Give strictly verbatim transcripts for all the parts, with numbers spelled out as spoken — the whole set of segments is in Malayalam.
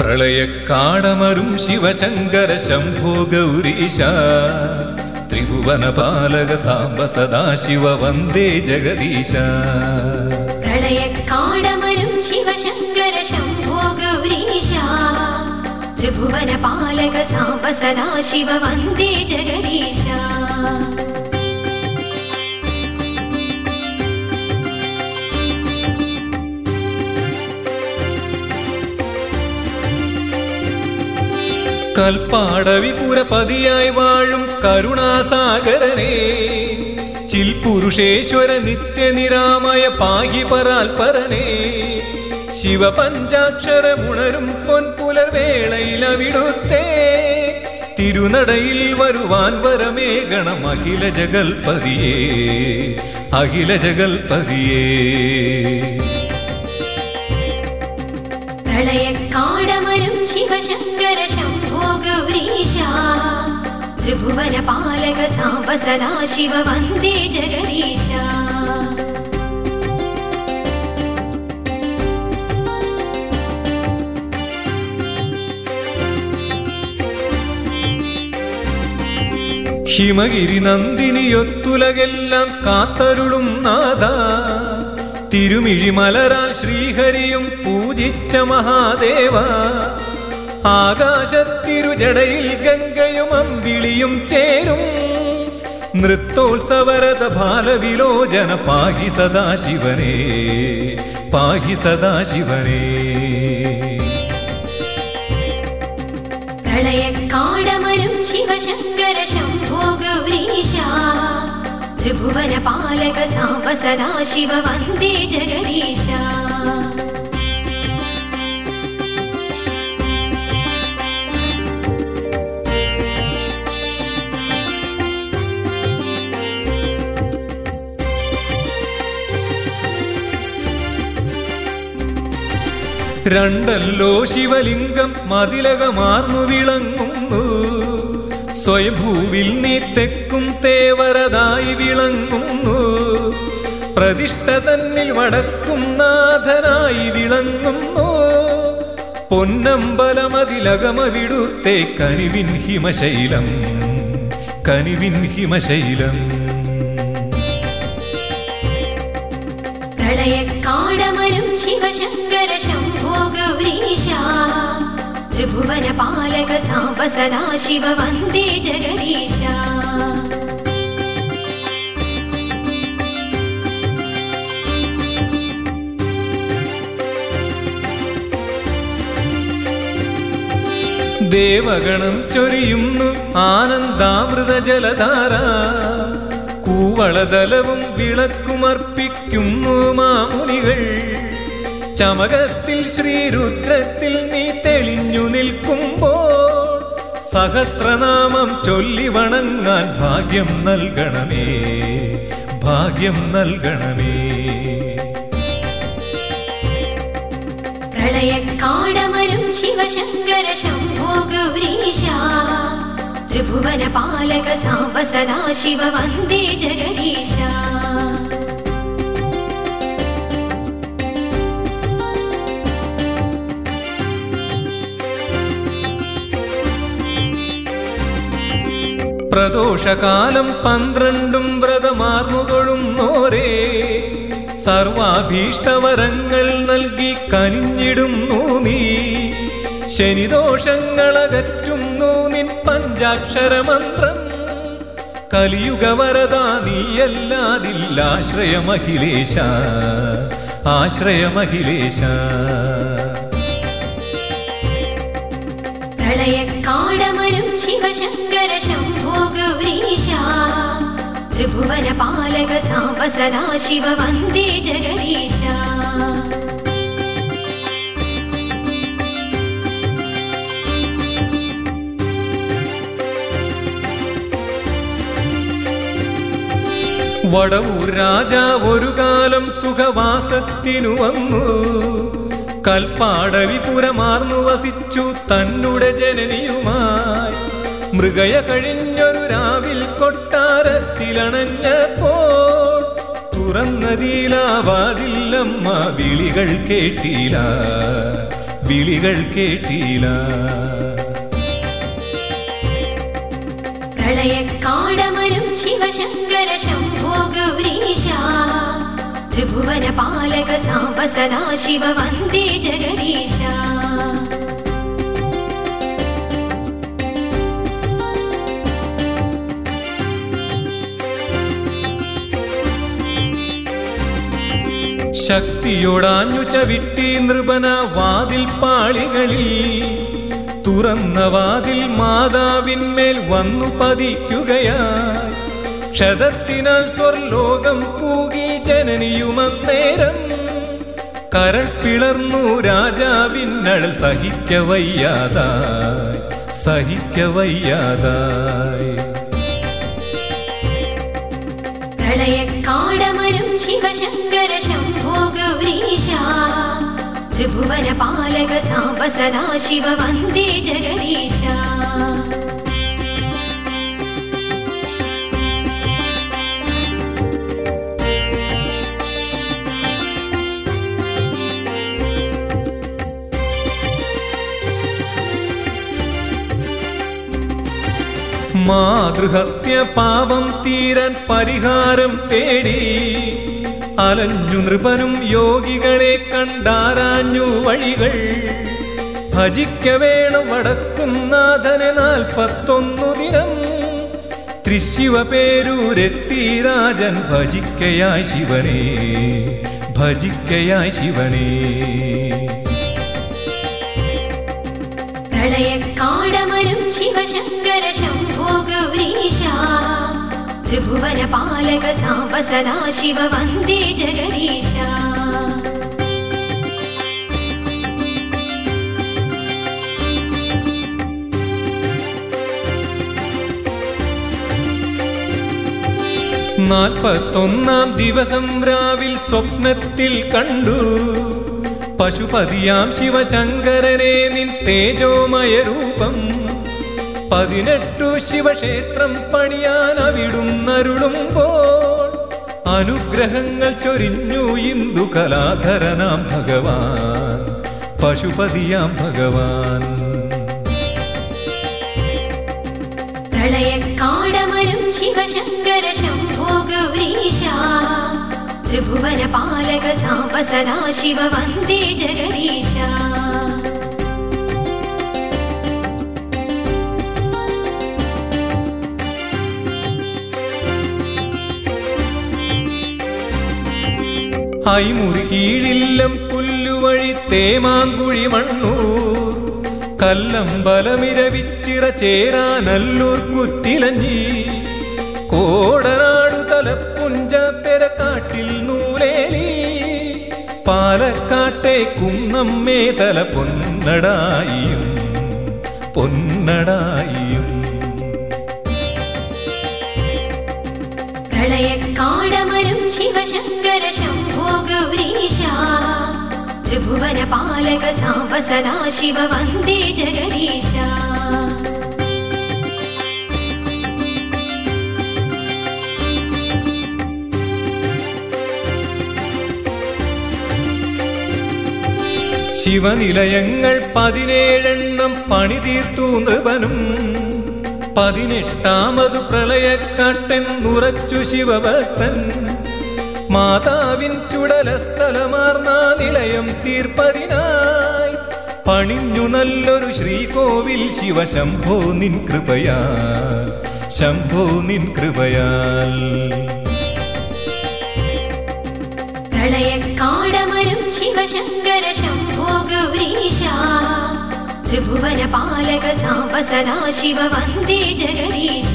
പ്രളയക്കാടമരും ശിവശങ്കര ശംഭോ ഗൗരീശ ത്രിഭുവനപാലക സാംബ സദാശിവ വന്ദേ ജഗദീശ. പ്രളയക്കാടമരും ശിവശങ്കര ശംഭോ ഗൗരീശ ത്രിഭുവനപാലക സാംബ സദാശിവ വന്ദേ ജഗദീശ. കൽപ്പാടവിപുരപതിയായി വാഴും കരുണാസാഗരനേ, ചിൽപുരുഷേശ്വര നിത്യനിരാമയ പാഹി പരാൽപരനേ, ശിവപഞ്ചാക്ഷരമുണരും പൊൻപുലർവേളയിലവിടുത്തേ തിരുനടയിൽ വരുവാൻ വരമേകണം അഖില ജഗൽപതിയേ, അഖില ജഗൽപതിയേ. പ്രളയക്കാടമരും ശിവശങ്കര ശംഭോ ഗൗരീശ ത്രിഭുവനപാലക സാംബ സദാശിവ വന്ദേ ജഗദീശ. ഹിമഗിരി നന്ദിനിയൊത്തുലകെല്ലാം കാത്തരുളും നാഥ, തിരുമിഴിമലരാൽ ശ്രീഹരിയും പൂജിച്ച മഹാദേവ, ആകാശത്തിരുജടയിൽ ഗംഗയും അമ്പിളിയും ചേരും നൃത്തോത്സവരത ബാലവിലോചന പാഹി സദാശിവനേ, പാഹി സദാശിവനേ. പ്രളയക്കാടമരും ശിവശങ്കര ശംഭോ ഗൗരീശ ത്രിഭുവനപാലക സാംബ സദാശിവ വന്ദേ ജഗദീശ. രണ്ടല്ലോ ശിവലിംഗം മതിലകമാർന്നു വിളങ്ങുന്നു, സ്വയംഭൂവിൽ നീ തെക്കും തേവരതായി വിളങ്ങുന്നു, പ്രതിഷ്ഠ തന്നിൽ വടക്കും നാഥനായി വിളങ്ങുന്നു, പൊന്നമ്പലമതിലകമവിടുത്തേ കനിവിൻ ഹിമശൈലം, കനിവിൻ ഹിമശൈലം. പ്രളയക്കാടമരും ശിവശങ്കര ശംഭോ ഗൗരീശ ത്രിഭുവനപാലക സാംബ സദാശിവ വന്ദേ ജഗദീശ. ദേവഗണം ചൊരിയുന്നു ആനന്ദാമൃത ജലധാര, കൂവളതലവും വിളക്കുമർപ്പിക്കുന്നു മാമുനികൾ, ചമകത്തിൽ ശ്രീരുദ്രത്തിൽ നീ തെളിഞ്ഞു നിൽക്കുമ്പോൾ സഹസ്രനാമം ചൊല്ലി വണങ്ങാൻ ഭാഗ്യം നൽകണമേ, ഭാഗ്യം നൽകണമേ. പ്രളയക്കാടമരും ശിവശങ്കര ശംഭോ ഗൗരീശ ത്രിഭുവനപാലക സാംബ സദാശിവ വന്ദേ ജഗദീശ. പ്രദോഷകാലം പന്ത്രണ്ടും വ്രതമാർന്നു തൊഴുന്നോരേ, സർവാഭീഷ്ടവരങ്ങൾ നൽകി കനിഞ്ഞിടുന്നു നീ, ശനിദോഷങ്ങളകറ്റുന്നു നിൻ പഞ്ചാക്ഷരമന്ത്രം, കലിയുഗവരദാ നീയല്ലാതില്ലാശ്രയമഖിലേശ, ആശ്രയമഖിലേശ. പ്രളയക്കാടമരും ശിവശങ്കര ശംഭോ ഗൗരീശ ത്രിഭുവനപാലക സാംബ സദാശിവ വന്ദേ ജഗദീശ. വടവൂർ രാജാവ് ഒരു കാലം സുഖവാസത്തിനു വന്നു, കൽപ്പാടവിപുരമാർന്നു വസിച്ചു തന്നെ ജനനിയുമായി, മൃഗയ കഴിഞ്ഞൊരു രാവിൽ കൊട്ടാരത്തിലണഞ്ഞപ്പോൾ തുറന്നതിലാവാതില്ലമ്മ വിളികൾ കേട്ടില്ല, വിളികൾ കേട്ടില്ല. പ്രളയക്കാടമരും ശിവശങ്കര ശംഭോ ഗൗരീശ ത്രിഭുവന പാലക സാംബ സദാശിവ വന്ദേ ജഗദീശ. ശക്തിയോടാഞ്ഞു ചവിട്ടി നൃപന വാതിൽ പാളികളിൽ, തുറന്ന വാതിൽ മാതാവിന്മേൽ വന്നു പതിക്കുകയായി. ക്ഷതത്തിനാൽ സ്വർലോകം പൂകി ജനനിയുമന്നേരം, കരൾ പിളർന്നു രാജാവിന്നഴൽ സഹിക്കവയ്യാതായി സഹിക്കവയ്യാതായി. പ്രളയക്കാടമരും ശിവശങ്കര ശംഭോ ഗൗരീശ ത്രിഭുവന പാലക സാംബ സദാശിവ വന്ദേ ജഗദീശ. മാതൃഹത്യ പാപം തീരാൻ പരിഹാരം തേടി അലഞ്ഞു നൃപനും യോഗികളെ കണ്ടാരാഞ്ഞു വഴികൾ. ഭജിക്കവേണം വടക്കും നാഥനെ നാൽപ്പത്തൊന്നു ദിനം, ത്രിശിവ പേരൂരെത്തി രാജൻ ഭജിക്കയായി ശിവനെ ഭജിക്കയായി ശിവനെ. പ്രളയക്കാടമരും ശിവശങ്കര ശംഭോ ഗൗരീശ ത്രിഭുവന പാലക സാംബ സദാശിവ വന്ദേ ജഗദീശ. നാൽപ്പത്തൊന്നാം ദിവസം രാവിൽ സ്വപ്നത്തിൽ കണ്ടു പശുപതിയാം ശിവശങ്കരനെ നിൻ തേജോമയ രൂപം. പതിനെട്ടു ശിവക്ഷേത്രം പണിയാൻ അവിടുന്നരുളുമ്പോൾ അനുഗ്രഹങ്ങൾ ചൊരിഞ്ഞു ഇന്ദു കലാധരനാം ഭഗവാൻ പശുപതിയാം ഭഗവാൻ. പ്രളയക്കാടമരും ശിവശങ്കര ശംഭോ ഗൗരീശ ത്രിഭുവന പാലക സാംബ സദാശിവ വന്ദേ ജഗദീശ. ഐമുറി കീഴില്ലം പുല്ലുവഴി തേമാങ്കുഴി മണ്ണൂർ, കല്ലമ്പലമിരവിച്ചിറ ചേരാനല്ലൂർ കുറ്റിലഞ്ഞി, കോടനാടു തലപ്പുഞ്ച പെരക്കാട്ടിൽ നൂലേലി, പാലക്കാട്ടെ കുന്നമ്മേ തല പൊന്നടായിയും പൊന്നടായിയും. പ്രളയക്കാടമരും ശിവശങ്കര ശംഭോ ഗൗരീശ ത്രിഭുവന പാലക സാംബ സദാശിവ വന്ദേ ജഗദീശ. ശിവനിലയങ്ങൾ പതിനേഴെണ്ണം പണിതീർത്തു നൃപനും, പതിനെട്ടാമതു പ്രളയക്കാട്ടെന്നുറച്ചു ശിവഭക്തൻ. മാതാവിൻ ചുടലസ്ഥലമാർന്ന നിലയം തീർപ്പതിനായി പണിഞ്ഞു നല്ലൊരു ശ്രീകോവിൽ ശിവശംഭോ നിൻ കൃപയാൽ ശംഭോ നിൻ കൃപയാൽ. പ്രളയക്കാടമരും ശിവശങ്കര ശംഭോ ഗൗരീശ ത്രിഭുവന പാലക സാംബ സദാശിവ വന്ദേ ജഗദീശ.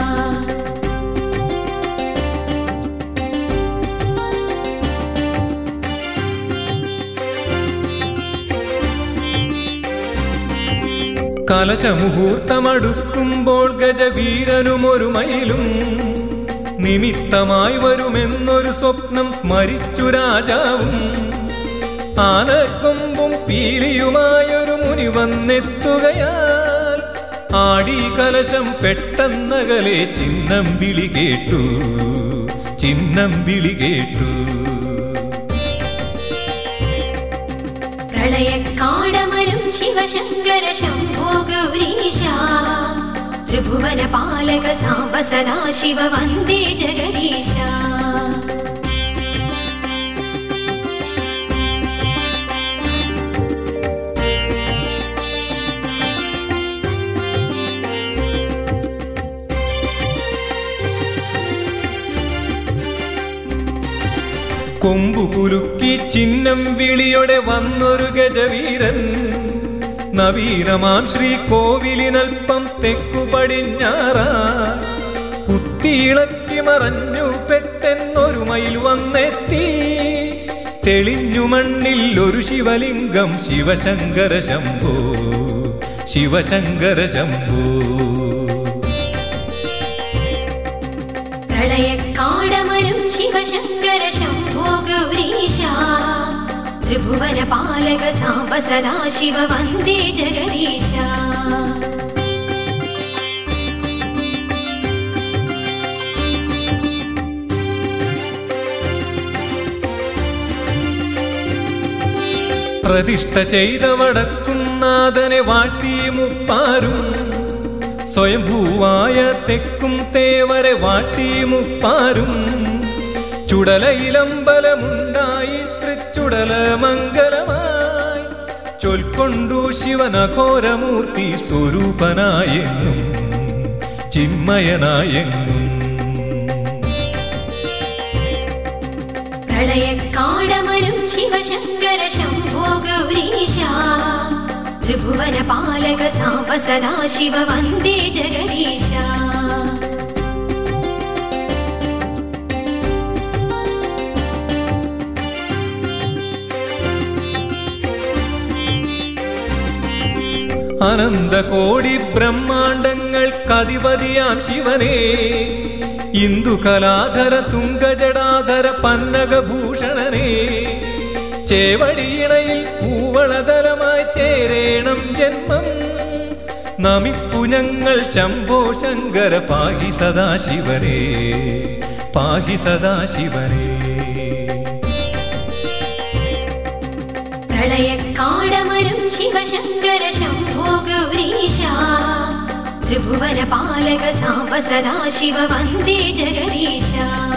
കലശമുഹൂർത്തമടുക്കുമ്പോൾ ഗജവീരനും ഒരു മയിലും നിമിത്തമായി വരുമെന്നൊരു സ്വപ്നം സ്മരിച്ചു രാജാവും. ആനക്കൊമ്പും പീലിയുമായൊരു മുനി വന്നെത്തുകയാൽ ആടി കലശം പെട്ടെന്നകലെ ചിഹ്നം വിളി കേട്ടു ചിഹ്നം വിളി കേട്ടു. പ്രളയക്കാടമരും ശിവശങ്കര ശംഭോ ഗൗരീശ ത്രിഭുവന പാലക സാംബ സദാശിവ വന്ദേ ജഗദീശ. കൊമ്പു കുലുക്കി ചിഹ്നം വിളിയോടെ വന്നൊരു ഗജവീരൻ നവീനമാം ശ്രീകോവിലിനൽപ്പം തെക്കു പടിഞ്ഞാറായി കുത്തിയിളക്കി മറഞ്ഞു പെട്ടെന്നൊരു മയിൽ വന്നെത്തി. തെളിഞ്ഞു മണ്ണിൽ ഒരു ശിവലിംഗം ശിവശങ്കര ശംഭോ ശിവശങ്കര ശംഭോ. പ്രളയക്കാടമരും ശിവശങ്കര ശംഭോ ഗൗരീശ ത്രിഭുവന പാലക സാംബ സദാശിവ വന്ദേ ജഗദീശ. പ്രതിഷ്ഠ ചെയ്ത വടക്കുംനാഥനെ വാഴ്ത്തി മുപ്പാരും സ്വയംഭൂവായ തെക്കും തേവരെ വാഴ്ത്തി മുപ്പാരും. ചുടലയിലമ്പലമുണ്ടായി തൃച്ചുടല മംഗലമായി ചൊൽക്കൊണ്ടു ശിവനഘോരമൂർത്തി സ്വരൂപനായെന്നും ചിന്മയനായെന്നും. പ്രളയക്കാടമരും ശിവശങ്കര ശംഭോ ഗൗരീശ ത്രിഭുവന പാലക സാംബ സദാശിവ വന്ദേ ജഗദീശ. അനന്തകോടി ബ്രഹ്മാണ്ടങ്ങൾക്കധിപതിയാം ശിവനേ ഇന്ദുകലാധര തുംഗജടാധര പന്നകഭൂഷണനേ ചേവടിയിണയിൽ കൂവളതലമായി ചേരേണം ജന്മം നമിപ്പു ഞങ്ങൾ ശംഭോ ശങ്കര പാഹി സദാശിവനേ പാഹി സദാശിവനേ. പ്രളയക്കാടമരും ശിവശങ്കര ശംഭോ ഗൗരീശ ത്രിഭുവന പാലക സാംബ സദാശിവ വന്ദേ ജഗദീശ.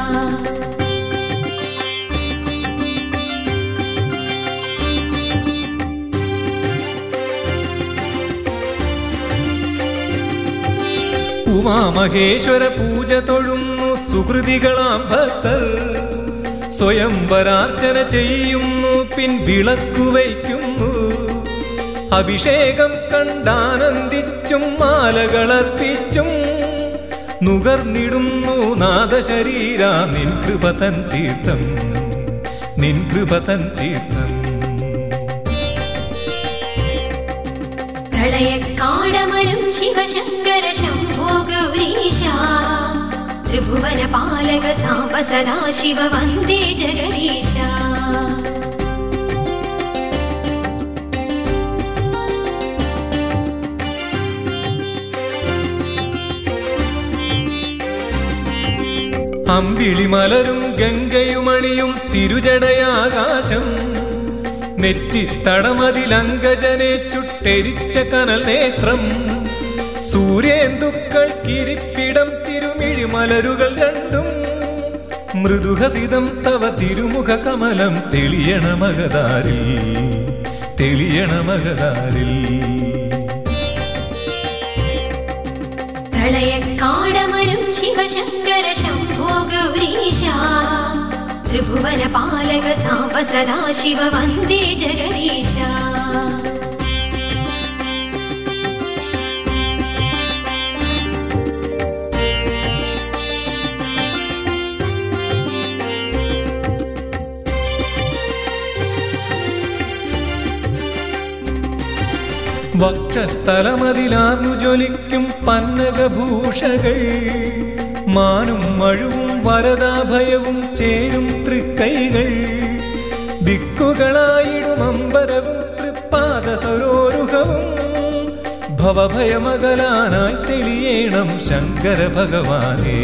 ഉമാമഹേശ്വര പൂജ തൊഴുന്നു സുഹൃതികളാം ഭക്തർ സ്വയംവരാർച്ചന ചെയ്യുന്നു പിൻ വിളക്കു വയ്ക്കുന്നു അഭിഷേകം കണ്ടാനന്ദിച്ചും മാലകളർപ്പിച്ചും നുകർന്നിടുന്നു നാദശരീര നിൻ കൃപതൻ തീർത്ഥം നിൻ കൃപതൻ തീർത്ഥം. പ്രളയക്കാടമരും ശിവശങ്കര ശംഭോ ഗൗരീശ ത്രിഭുവന പാലക സാംബ സദാശിവ വന്ദേ ജഗദീശ. അമ്പിളി മലരും ഗംഗയുമണിയും തിരുജടയാകാശം നെറ്റിത്തടമതിലങ്കജനെ ചുട്ടെരിച്ച കനൽ നേത്രം സൂര്യേന്ദുക്കൾക്കിരിപ്പിടം തിരുമിഴിമലരുകൾ രണ്ടും മൃദുഹസിതം തവ തിരുമുഖ കമലം തെളിയണ മകതാരിൽ തെളിയണ മകതാരിൽ. പ്രളയക്കാടമരും ശിവശങ്കര ശംഭോ ഗൗരീശ ത്രിഭുവന പാലക സാംബ സദാശിവ വന്ദേ ജഗദീശ. വക്ഷസ്ഥലമതിലാർന്നു ജ്വലിക്കും പന്നകഭൂഷകൾ മാനും മഴുവും വരദാഭയവും ചേരും തൃക്കൈകൾ ദിക്കുകളായിടും അമ്പരവും തൃപ്പാദ സരോരുഹവും ഭവഭയമകലാനായി തെളിയേണം ശങ്കര ഭഗവാനേ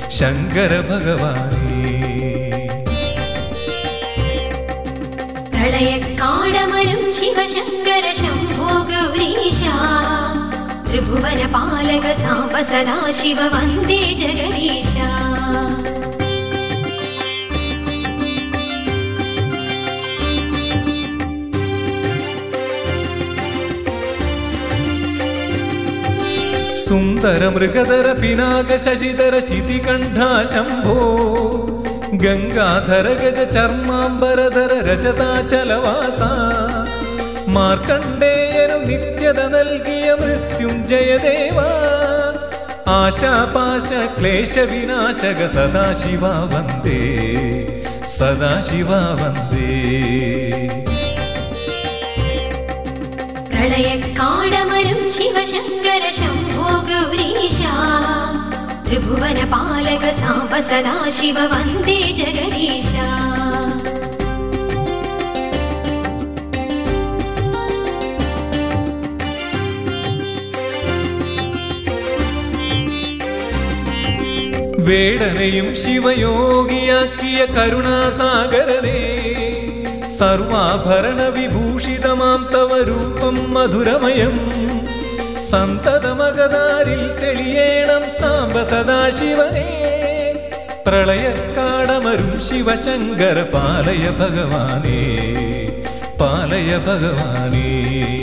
ശങ്കര ഭഗവാനേ. പ്രളയക്കാടമരും ശിവശങ്കര ശംഭോ ഗൗരീശ ത്രിഭുവന പാലക സാംബ സദാശിവ വന്ദേ ജഗദീശ. സുന്ദര മൃഗധര പിനാക ശശിധര ശിതികണ്ഠ ശംഭോ ഗംഗാധര ഗജ ചർമാംബരധര രജതാചലവാസ മാർക്കണ്ഡേയനു നിത്യത നൽകിയ മൃത്യുഞ്ജയദേവ ആശാപാശ ക്ലേശ വിനാശക സദാശിവ വന്ദേ സദാശിവ വന്ദേ. പ്രളയക്കാടമരും ശിവശങ്കര ശംഭോ ഗൗരീശ ത്രിഭുവന പാലക സാംബ സദാശിവ വന്ദേ ജഗദീശ. വേടനെയും ശിവയോഗിയാക്കിയ കരുണാസാഗരനെ സർവാഭരണ വിഭൂഷിതമാം തവ രൂപം മധുരമയം സന്തതമകതാരിൽ തെളിയേണം സാംബ സദാശിവനെ. പ്രളയക്കാടമരും ശിവശങ്കര പാലയ ഭഗവാനേ പാലയ ഭഗവാനേ.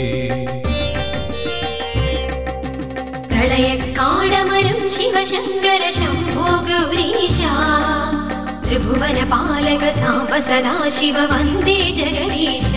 പ്രളയക്കാടമരും ശിവശങ്കര ശംഭോ ഗൗരീശ ത്രിഭുവന പാലക സാംബ സദാശിവ വന്ദേ ജഗദീശ.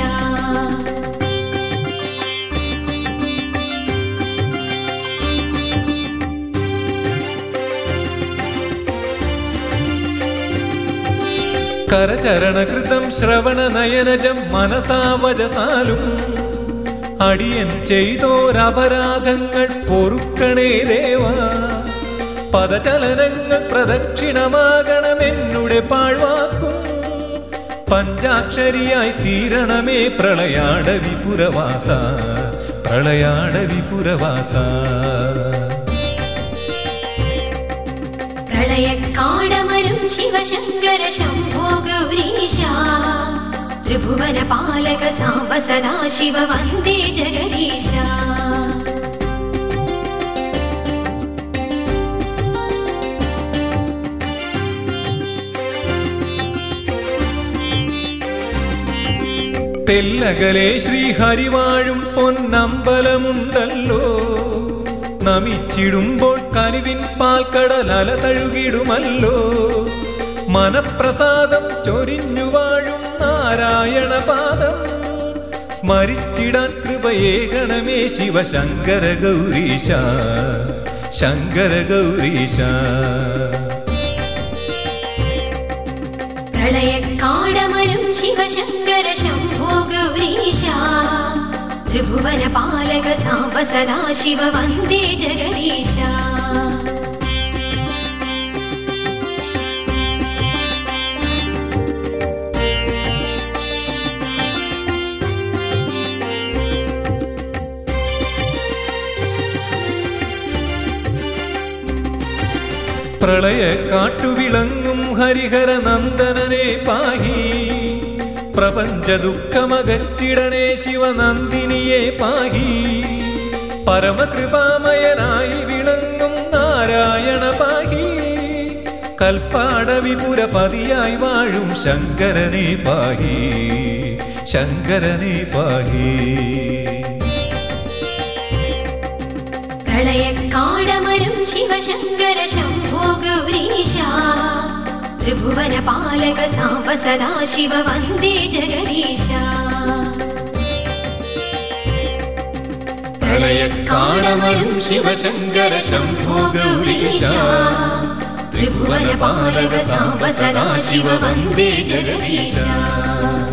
കരചരണകൃതം ശ്രവണ നയനജം മനസാ വജസാലും അടിയൻ ചെയ്തോരപരാധങ്ങൾ പൊറുക്കണേ ദേവ. പദചലനങ്ങൾ പ്രദക്ഷിണമാകണമെന്നുടെ പാഴ്വാക്കും പഞ്ചാക്ഷരിയായി തീരണമേ പ്രളയാടവിപുരവാസ പ്രളയാടവിപുരവാസ. പ്രളയക്കാടമരും ശിവശങ്കര ശംഭോ ഗൗരീശ ത്രിഭുവന പാലക സാംബ സദാശിവ വന്ദേ ജഗദീശ. തെല്ലകലെ ശ്രീഹരിവാഴും പൊന്നമ്പലമുണ്ടല്ലോ നമിച്ചിടുമ്പോൾ കനിവിൻ പാൽക്കടലല തഴുകിടുമല്ലോ. മനപ്രസാദം ചൊരിഞ്ഞു വാഴും നാരായണ പാദം സ്മരിച്ചിടാൻ കൃപയേകണമേ ശിവശങ്കര ഗൗരീശ ശങ്കര ഗൗരീശ. പ്രളയക്കാടമരും ശിവശങ്കര ശംഭോ ഗൗരീശ ത്രിഭുവന പാലക സാംബ സദാശിവ വന്ദേ ജഗദീശ. പ്രളയ കാട്ടുവിളങ്ങും ഹരിഹര നന്ദനനെ പാഹി പ്രപഞ്ച ദുഃഖമകറ്റിടണേ ശിവനന്ദിനിയെ പാഹി. പരമകൃപാമയനായി വിളങ്ങും നാരായണ പാഹി കൽപ്പാടവിപുരപതിയായി വാഴും ശങ്കരനെ പാഹി ശങ്കരനെ പാഹി. പ്രളയക്കാടമരും ശിവശങ്കര ശംഭോ ഗൗരീശ ത്രിഭുവന പാലക സാംബ സദാശിവ വന്ദേ ജഗദീശ. പ്രളയക്കാടമരും ശിവശങ്കര ശംഭോ ഗൗരീശ ത്രിഭുവന പാലക സാംബ സദാശിവ വന്ദേ ജഗദീശ.